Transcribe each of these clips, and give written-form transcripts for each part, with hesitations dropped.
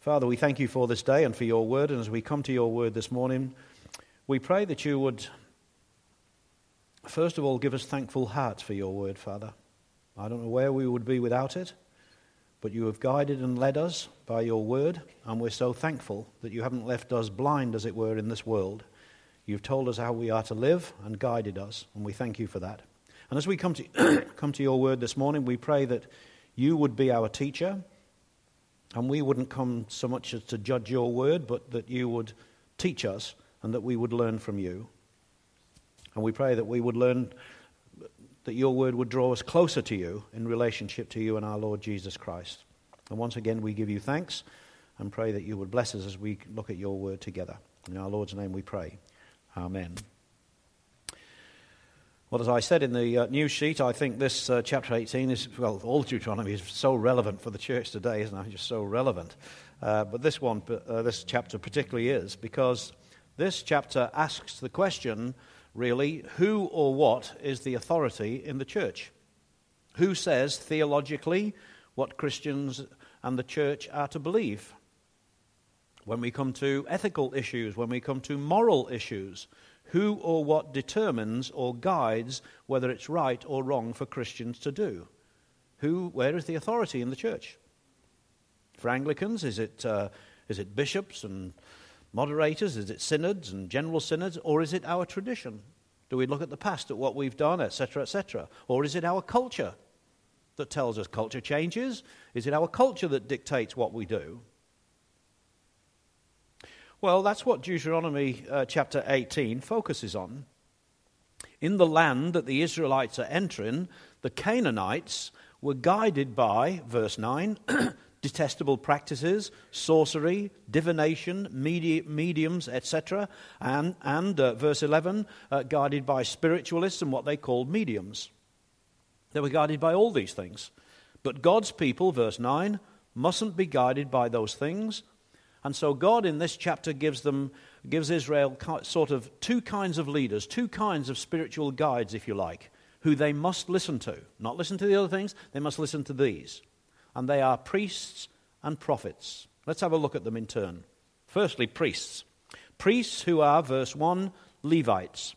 Father, we thank you for this day and for your word, and as we come to your word this morning, we pray that you would, first of all, give us thankful hearts for your word, Father. I don't know where we would be without it, but you have guided and led us by your word, and we're so thankful that you haven't left us blind, as it were, in this world. You've told us how we are to live and guided us, and we thank you for that. And as we come to your word this morning, we pray that you would be our teacher, and we wouldn't come so much as to judge your word, but that you would teach us and that we would learn from you. And we pray that we would learn, that your word would draw us closer to you in relationship to you and our Lord Jesus Christ. And once again, we give you thanks and pray that you would bless us as we look at your word together. In our Lord's name we pray. Amen. Well, as I said in the news sheet, I think this chapter 18 is, well, all Deuteronomy is so relevant for the church today, isn't it? Just so relevant. But this chapter particularly is, because this chapter asks the question, really, who or what is the authority in the church? Who says theologically what Christians and the church are to believe? When we come to ethical issues, when we come to moral issues, who or what determines or guides whether it's right or wrong for Christians to do? Where is the authority in the church? For Anglicans, is it bishops and moderators? Is it synods and general synods? Or is it our tradition? Do we look at the past, at what we've done, etc., etc.? Or is it our culture that tells us culture changes? Is it our culture that dictates what we do? Well, that's what Deuteronomy chapter 18 focuses on. In the land that the Israelites are entering, the Canaanites were guided by, verse 9, detestable practices, sorcery, divination, mediums, etc., and verse 11, guided by spiritualists and what they called mediums. They were guided by all these things. But God's people, verse 9, mustn't be guided by those things. And so God in this chapter gives Israel sort of two kinds of leaders, two kinds of spiritual guides, if you like, who they must listen to. Not listen to the other things, they must listen to these. And they are priests and prophets. Let's have a look at them in turn. Firstly, priests. Priests who are, verse 1, Levites.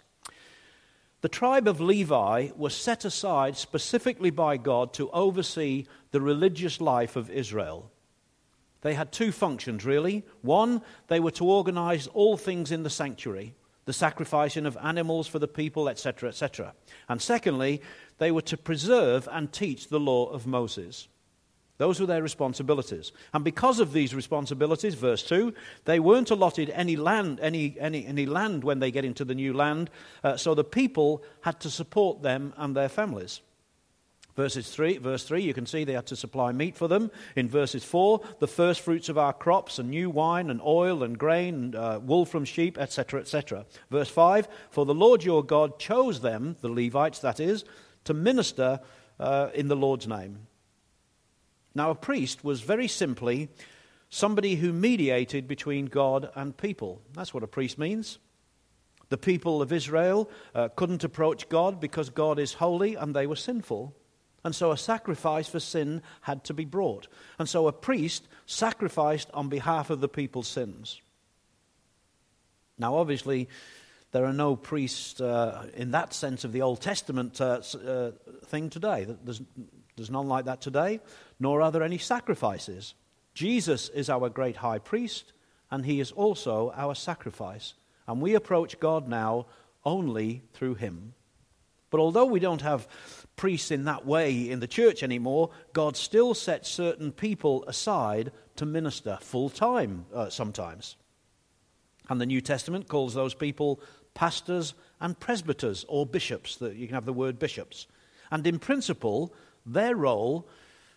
The tribe of Levi was set aside specifically by God to oversee the religious life of Israel. They had two functions, really. One, they were to organize all things in the sanctuary, the sacrificing of animals for the people, etc., etc. And secondly, they were to preserve and teach the law of Moses. Those were their responsibilities. And because of these responsibilities, verse 2, they weren't allotted any land when they get into the new land, so the people had to support them and their families. Verse 3, you can see they had to supply meat for them. In verses 4, the first fruits of our crops, and new wine, and oil, and grain, and wool from sheep, etc., etc. Verse 5, for the Lord your God chose them, the Levites that is, to minister in the Lord's name. Now a priest was very simply somebody who mediated between God and people. That's what a priest means. The people of Israel couldn't approach God because God is holy and they were sinful. And so a sacrifice for sin had to be brought. And so a priest sacrificed on behalf of the people's sins. Now, obviously, there are no priests in that sense of the Old Testament thing today. There's none like that today, nor are there any sacrifices. Jesus is our great high priest, and he is also our sacrifice. And we approach God now only through him. But although we don't have priests in that way in the church anymore, God still sets certain people aside to minister full-time sometimes. And the New Testament calls those people pastors and presbyters, or bishops. You can have the word bishops. And in principle, their role,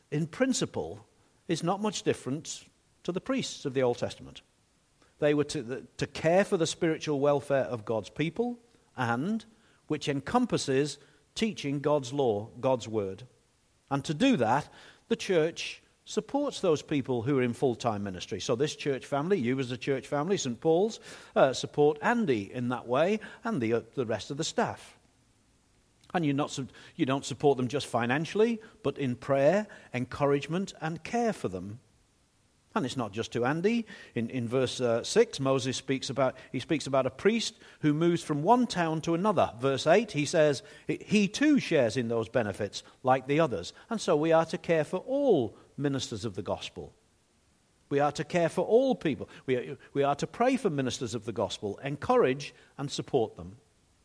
is not much different to the priests of the Old Testament. They were to care for the spiritual welfare of God's people, and which encompasses teaching God's law, God's word. And to do that, the church supports those people who are in full-time ministry. So this church family, you as a church family, St. Paul's, support Andy in that way, and the rest of the staff. And you don't support them just financially, but in prayer, encouragement, and care for them. And it's not just to Andy. In verse 6, Moses speaks about a priest who moves from one town to another. Verse 8, he says, he too shares in those benefits like the others. And so we are to care for all ministers of the gospel. We are to care for all people. We are to pray for ministers of the gospel, encourage and support them.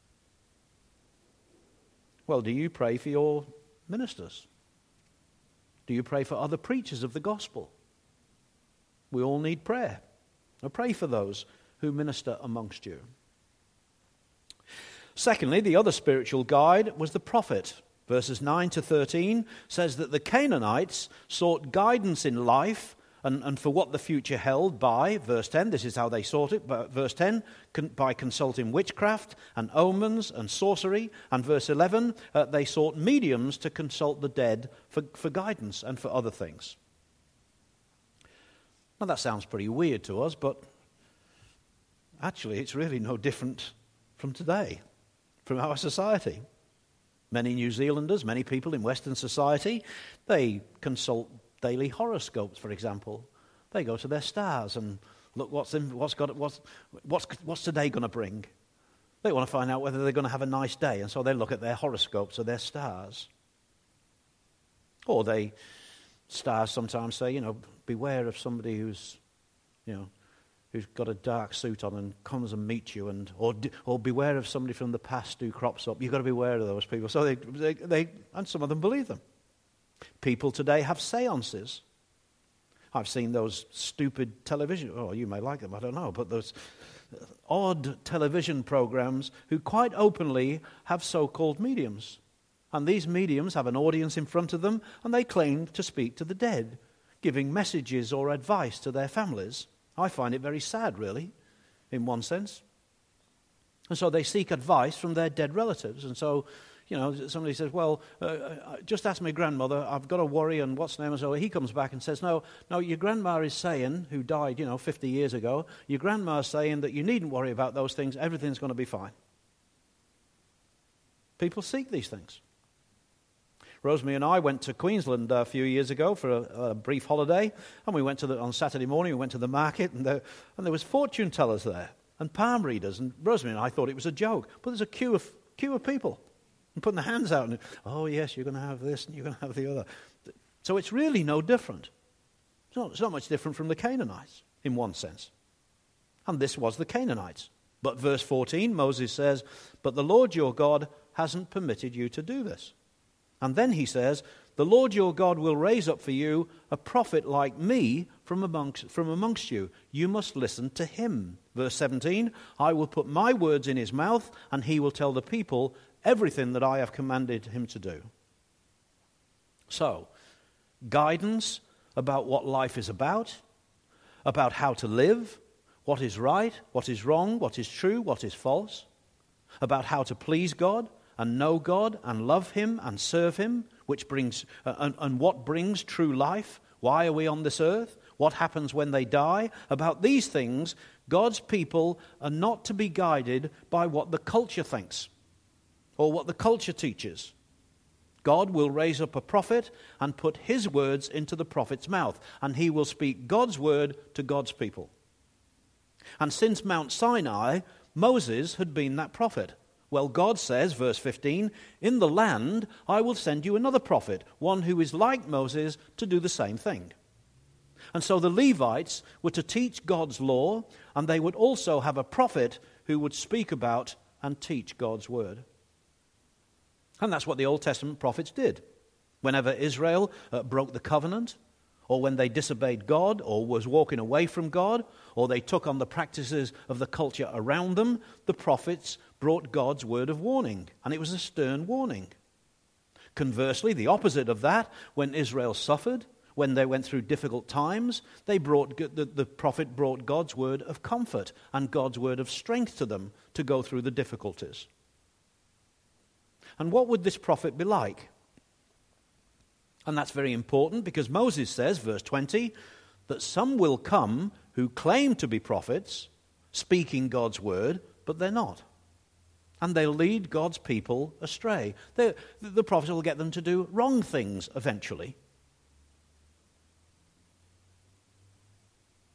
Well, do you pray for your ministers? Do you pray for other preachers of the gospel? We all need prayer. Now pray for those who minister amongst you. Secondly, the other spiritual guide was the prophet. Verses 9 to 13 says that the Canaanites sought guidance in life and for what the future held by, verse 10, this is how they sought it, but verse 10, by consulting witchcraft and omens and sorcery, and verse 11, they sought mediums to consult the dead for guidance and for other things. Now that sounds pretty weird to us, but actually it's really no different from today, from our society. Many New Zealanders, many people in Western society, they consult daily horoscopes, for example. They go to their stars and look what's today going to bring. They want to find out whether they're going to have a nice day, and so they look at their horoscopes or their stars. Or stars sometimes say, beware of somebody who's got a dark suit on and comes and meets you, or beware of somebody from the past who crops up. You've got to beware of those people. So they and some of them believe them. People today have seances. I've seen those stupid television, you may like them, I don't know, but those odd television programs who quite openly have so-called mediums. And these mediums have an audience in front of them, and they claim to speak to the dead, giving messages or advice to their families. I find it very sad, really, in one sense. And so they seek advice from their dead relatives. And so, somebody says, just ask my grandmother, I've got a worry, and what's the name? And so he comes back and says, no, your grandma is saying, who died, 50 years ago, your grandma is saying that you needn't worry about those things, everything's going to be fine. People seek these things. Rosemary and I went to Queensland a few years ago for a brief holiday, and we went on Saturday morning, we went to the market, and there was fortune tellers there, and palm readers, and Rosemary and I thought it was a joke, but there's a queue of people, and putting their hands out, and, oh yes, you're going to have this, and you're going to have the other. So it's really no different. It's not much different from the Canaanites, in one sense. And this was the Canaanites. But verse 14, Moses says, but the Lord your God hasn't permitted you to do this. And then he says, the Lord your God will raise up for you a prophet like me from amongst you. You must listen to him. Verse 17, I will put my words in his mouth, and he will tell the people everything that I have commanded him to do. So, guidance about what life is about how to live, what is right, what is wrong, what is true, what is false, about how to please God, and know God and love him and serve him, which brings and what brings true life. Why are we on this earth? What happens when they die? About these things, God's people are not to be guided by what the culture thinks or what the culture teaches. God will raise up a prophet and put his words into the prophet's mouth, and he will speak God's word to God's people. And since Mount Sinai, Moses had been that prophet. Well, God says, verse 15, in the land I will send you another prophet, one who is like Moses, to do the same thing. And so the Levites were to teach God's law, and they would also have a prophet who would speak about and teach God's word. And that's what the Old Testament prophets did. Whenever Israel broke the covenant, or when they disobeyed God, or was walking away from God, or they took on the practices of the culture around them, the prophets brought God's word of warning, and it was a stern warning. Conversely, the opposite of that, when Israel suffered, when they went through difficult times, the prophet brought God's word of comfort and God's word of strength to them to go through the difficulties. And what would this prophet be like? And that's very important because Moses says, verse 20, that some will come who claim to be prophets, speaking God's word, but they're not. And they'll lead God's people astray. The prophets will get them to do wrong things eventually.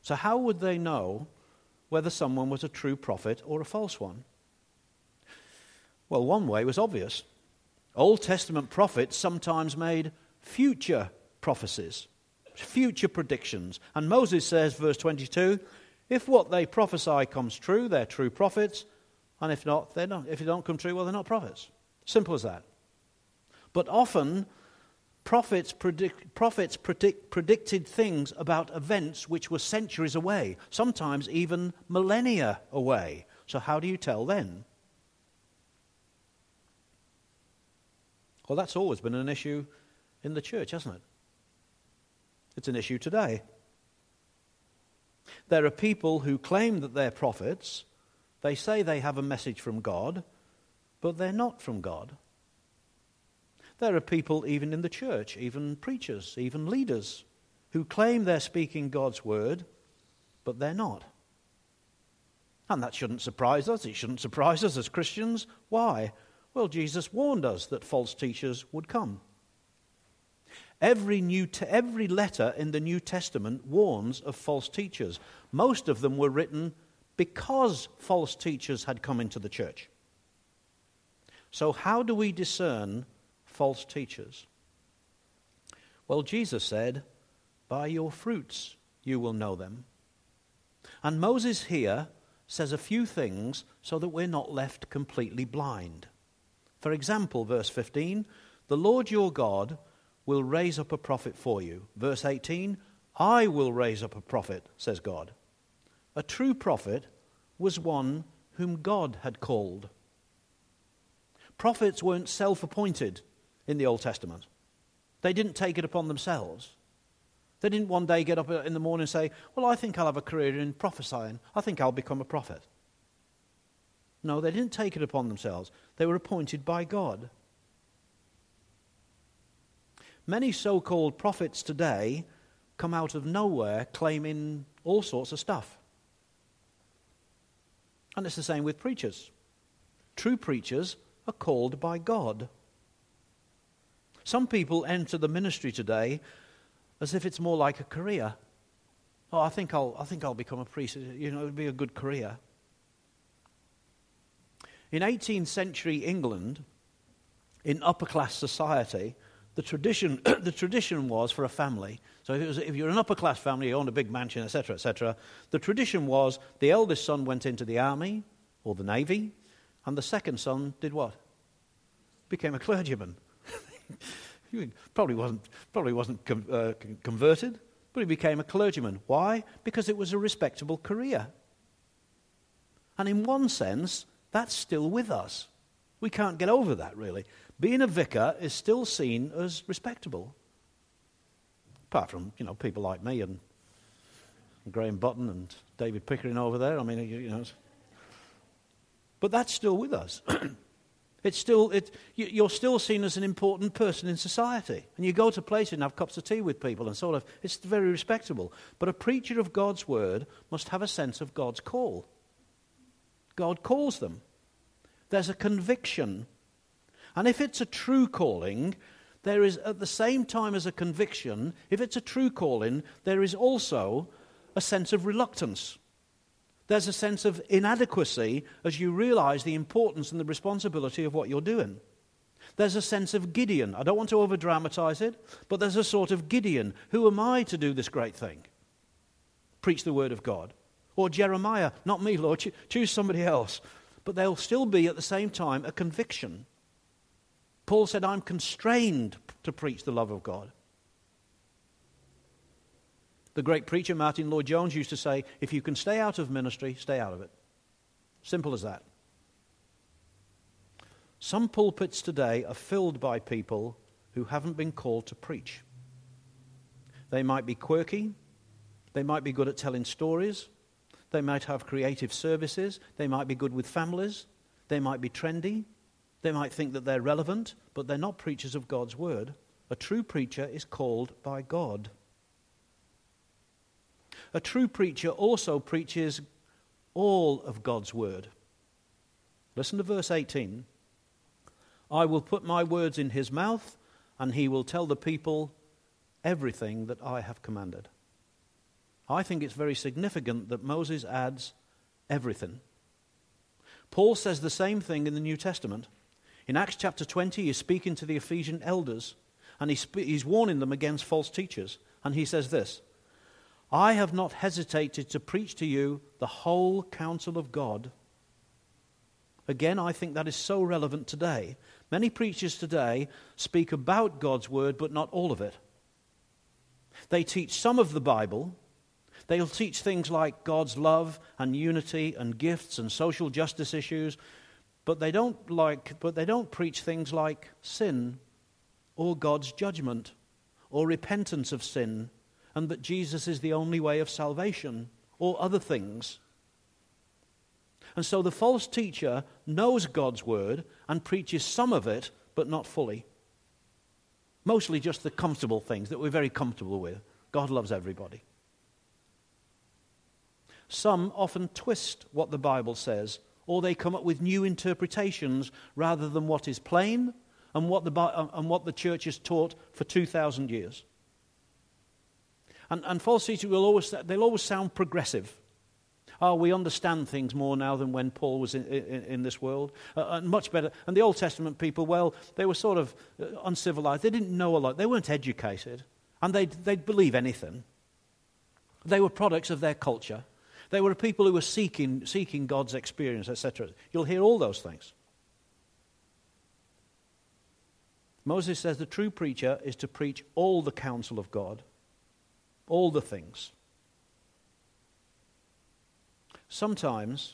So how would they know whether someone was a true prophet or a false one? Well, one way was obvious. Old Testament prophets sometimes made future prophecies, future predictions. And Moses says, verse 22, if what they prophesy comes true, they're true prophets, and if not, they're not. If it don't come true, well, they're not prophets. Simple as that. But often, prophets predicted things about events which were centuries away, sometimes even millennia away. So how do you tell then? Well, that's always been an issue in the church, hasn't it? It's an issue today. There are people who claim that they're prophets. They say they have a message from God, but they're not from God. There are people even in the church, even preachers, even leaders, who claim they're speaking God's word, but they're not. And that shouldn't surprise us. It shouldn't surprise us as Christians. Why? Well, Jesus warned us that false teachers would come. Every letter in the New Testament warns of false teachers. Most of them were written because false teachers had come into the church. So how do we discern false teachers? Well, Jesus said, by your fruits you will know them. And Moses here says a few things so that we're not left completely blind. For example, verse 15, the Lord your God will raise up a prophet for you. Verse 18, I will raise up a prophet, says God. A true prophet was one whom God had called. Prophets weren't self-appointed in the Old Testament. They didn't take it upon themselves. They didn't one day get up in the morning and say, well, I think I'll have a career in prophesying. I think I'll become a prophet. No, they didn't take it upon themselves. They were appointed by God. Many so-called prophets today come out of nowhere claiming all sorts of stuff. And it's the same with preachers. True preachers are called by God. Some people enter the ministry today as if it's more like a career. Oh, I think I'll become a priest. You know, it'd be a good career. In 18th century England, in upper-class society, the tradition was for a family. So if you're an upper-class family, you owned a big mansion, etc., etc., the tradition was the eldest son went into the army or the navy, and the second son did what? Became a clergyman. He probably wasn't converted, but he became a clergyman. Why? Because it was a respectable career. And in one sense, that's still with us. We can't get over that, really. Being a vicar is still seen as respectable. Apart from, people like me and Graham Button and David Pickering over there. I mean, But that's still with us. You're still seen as an important person in society. And you go to places and have cups of tea with people and it's very respectable. But a preacher of God's word must have a sense of God's call. God calls them. There's a conviction. And if it's a true calling, there is, at the same time as a conviction, if it's a true calling, there is also a sense of reluctance. There's a sense of inadequacy as you realize the importance and the responsibility of what you're doing. There's a sense of Gideon. I don't want to over-dramatize it, but there's a sort of Gideon. Who am I to do this great thing? Preach the word of God. Or Jeremiah, not me, Lord, choose somebody else. But there'll still be at the same time a conviction. Paul said, I'm constrained to preach the love of God. The great preacher Martin Lloyd-Jones used to say, if you can stay out of ministry, stay out of it. Simple as that. Some pulpits today are filled by people who haven't been called to preach. They might be quirky. They might be good at telling stories. They might have creative services. They might be good with families. They might be trendy. They might think that they're relevant, but they're not preachers of God's word. A true preacher is called by God. A true preacher also preaches all of God's word. Listen to verse 18. I will put my words in his mouth, and he will tell the people everything that I have commanded. I think it's very significant that Moses adds everything. Paul says the same thing in the New Testament. In Acts chapter 20, he's speaking to the Ephesian elders, and he's warning them against false teachers. And he says this, I have not hesitated to preach to you the whole counsel of God. Again, I think that is so relevant today. Many preachers today speak about God's word, but not all of it. They teach some of the Bible. They'll teach things like God's love and unity and gifts and social justice issues, but they don't preach things like sin or God's judgment or repentance of sin and that Jesus is the only way of salvation or other things. And so the false teacher knows God's word and preaches some of it, but not fully. Mostly just the comfortable things that we're very comfortable with. God loves everybody. Some often twist what the Bible says, or they come up with new interpretations rather than what is plain and what the church has taught for 2,000 years. And false teachers they'll always sound progressive. Oh, we understand things more now than when Paul was in this world. And much better. And the Old Testament people, well, they were sort of uncivilized. They didn't know a lot. They weren't educated. And they'd believe anything. They were products of their culture. They were people who were seeking God's experience, etc. You'll hear all those things. Moses says the true preacher is to preach all the counsel of God, all the things. Sometimes,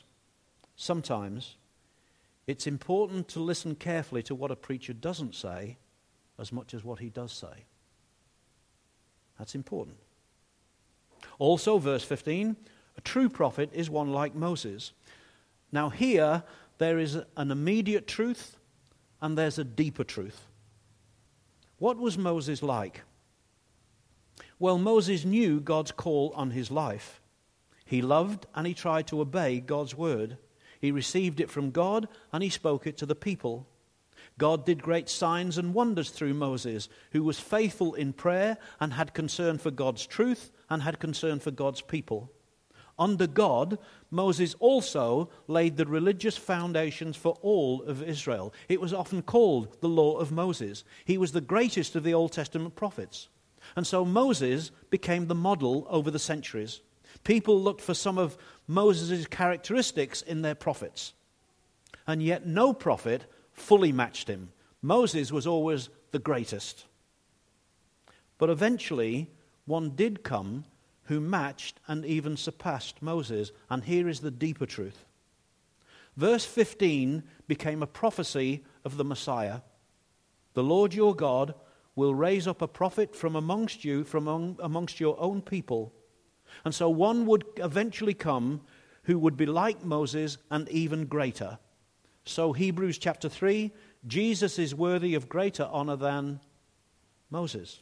it's important to listen carefully to what a preacher doesn't say as much as what he does say. That's important. Also, verse 15, a true prophet is one like Moses. Now here, there is an immediate truth and there's a deeper truth. What was Moses like? Well, Moses knew God's call on his life. He loved and he tried to obey God's word. He received it from God and he spoke it to the people. God did great signs and wonders through Moses, who was faithful in prayer and had concern for God's truth and had concern for God's people. Under God, Moses also laid the religious foundations for all of Israel. It was often called the law of Moses. He was the greatest of the Old Testament prophets. And so Moses became the model over the centuries. People looked for some of Moses' characteristics in their prophets. And yet no prophet fully matched him. Moses was always the greatest. But eventually, one did come who matched and even surpassed Moses. And here is the deeper truth. Verse 15 became a prophecy of the Messiah. The Lord your God will raise up a prophet from amongst you, from amongst your own people. And so one would eventually come who would be like Moses and even greater. So Hebrews chapter 3, Jesus is worthy of greater honor than Moses.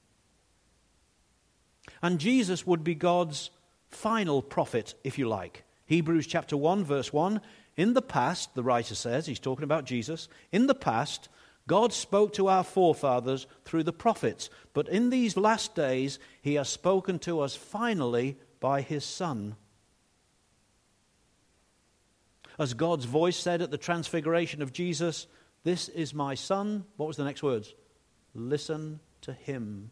And Jesus would be God's final prophet, if you like. Hebrews chapter 1, verse 1, in the past, the writer says, he's talking about Jesus, in the past, God spoke to our forefathers through the prophets, but in these last days, he has spoken to us finally by his Son. As God's voice said at the transfiguration of Jesus, this is my Son. What was the next words? Listen to him.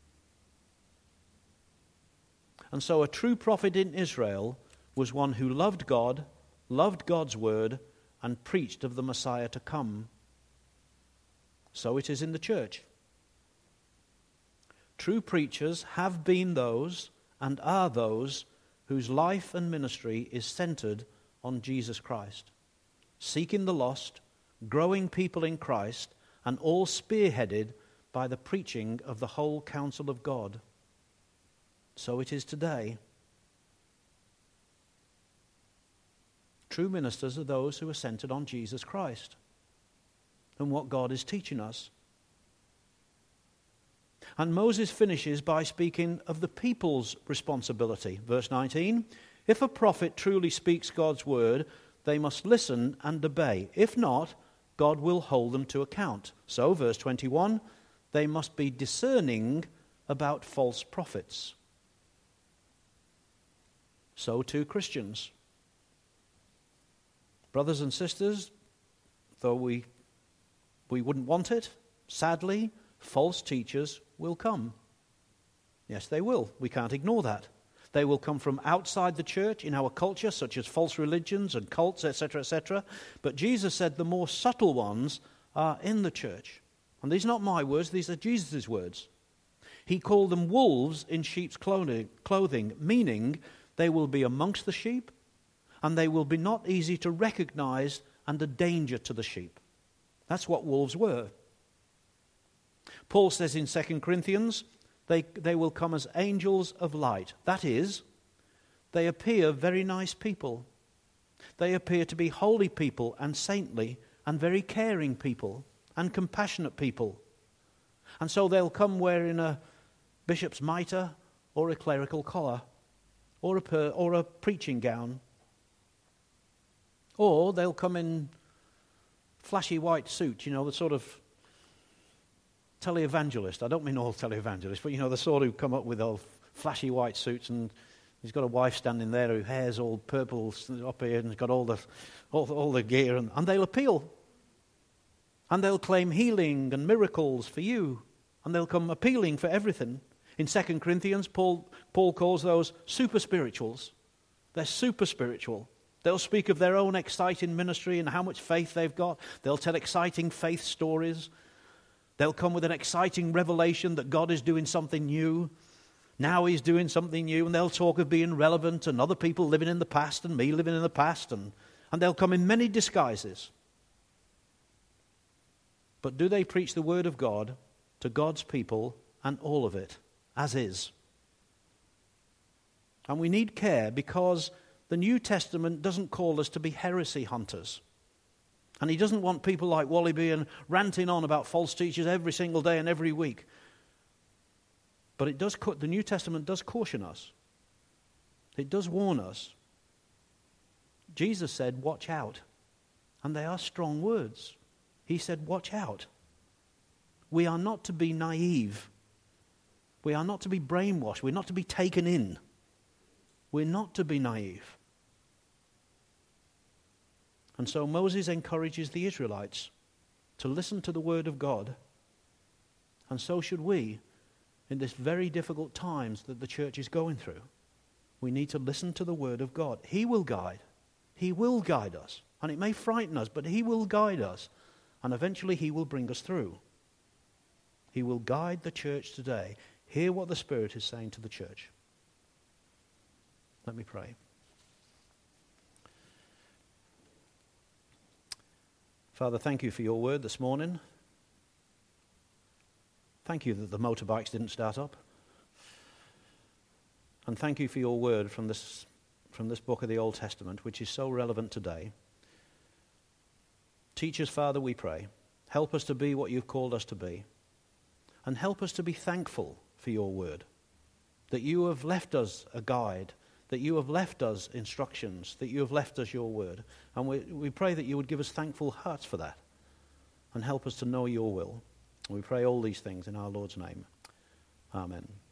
And so a true prophet in Israel was one who loved God, loved God's word, and preached of the Messiah to come. So it is in the church. True preachers have been those and are those whose life and ministry is centered on Jesus Christ, seeking the lost, growing people in Christ, and all spearheaded by the preaching of the whole counsel of God. So it is today. True ministers are those who are centered on Jesus Christ and what God is teaching us. And Moses finishes by speaking of the people's responsibility. Verse 19, if a prophet truly speaks God's word, they must listen and obey. If not, God will hold them to account. So, verse 21, they must be discerning about false prophets. so too Christians. Brothers and sisters, though we wouldn't want it, sadly, false teachers will come. Yes, they will. We can't ignore that. They will come from outside the church in our culture, such as false religions and cults, etc., etc. But Jesus said the more subtle ones are in the church. And these are not my words, these are Jesus' words. He called them wolves in sheep's clothing, meaning they will be amongst the sheep, and they will be not easy to recognize and a danger to the sheep. That's what wolves were. Paul says in 2 Corinthians, they will come as angels of light. That is, they appear very nice people. They appear to be holy people and saintly and very caring people and compassionate people. And so they'll come wearing a bishop's mitre or a clerical collar or a preaching gown. Or they'll come in flashy white suits, the sort of televangelist. I don't mean all televangelists, but the sort who come up with all flashy white suits, and he's got a wife standing there whose hair's all purple up here and has got all the gear, and they'll appeal. And they'll claim healing and miracles for you, and they'll come appealing for everything. In 2 Corinthians, Paul calls those super spirituals. They're super spiritual. They'll speak of their own exciting ministry and how much faith they've got. They'll tell exciting faith stories. They'll come with an exciting revelation that God is doing something new. Now he's doing something new, and they'll talk of being relevant and other people living in the past and me living in the past, and they'll come in many disguises. But do they preach the word of God to God's people and all of it, as is? And we need care because the New Testament doesn't call us to be heresy hunters. And he doesn't want people like Wally being ranting on about false teachers every single day and every week. But the New Testament does caution us. It does warn us. Jesus said, watch out. And they are strong words. He said, watch out. We are not to be naive. We are not to be brainwashed. We're not to be taken in. We're not to be naive. And so Moses encourages the Israelites to listen to the word of God. And so should we in this very difficult times that the church is going through. We need to listen to the word of God. He will guide. He will guide us. And it may frighten us, but he will guide us. And eventually he will bring us through. He will guide the church today. Hear what the Spirit is saying to the church. Let me pray. Father, thank you for your word this morning. Thank you that the motorbikes didn't start up. And thank you for your word from this book of the Old Testament, which is so relevant today. Teach us, Father, we pray. Help us to be what you've called us to be. And help us to be thankful for your word, that you have left us a guide, that you have left us instructions, that you have left us your word. And we pray that you would give us thankful hearts for that and help us to know your will. We pray all these things in our Lord's name. Amen.